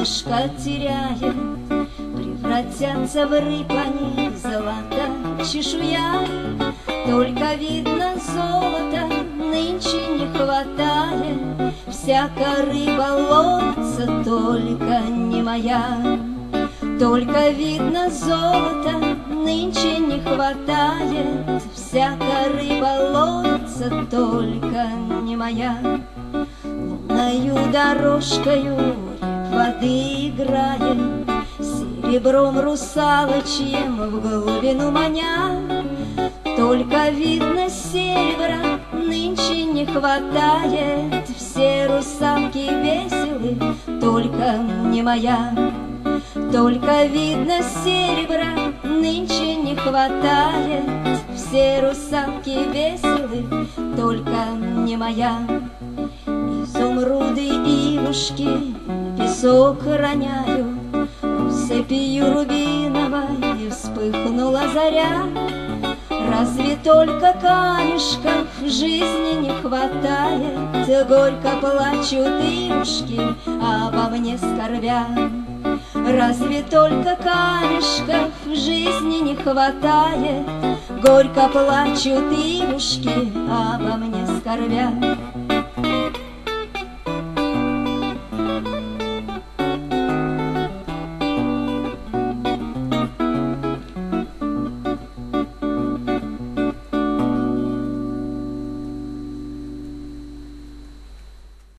солнышко теряет, превратятся в рыб они, золота чешуя. Только видно золота нынче не хватает, всякая рыба ловится, только не моя. Только видно золота нынче не хватает, всякая рыба ловится, только не моя. Лунною дорожкою рек воды играет, серебром русалочьим в глубину маня. Только видно серебра нынче не хватает, все русалки веселы, только не моя. Только видно серебра нынче не хватает, все русалки веселы, только не моя. Изумруды и ивушки песок роняют, россыпью рубиновой вспыхнула заря. Разве только камешков в жизни не хватает, горько плачут ивушки, обо мне скорбя. Разве только камешков в жизни не хватает, горько плачут ивушки, обо мне скорбя.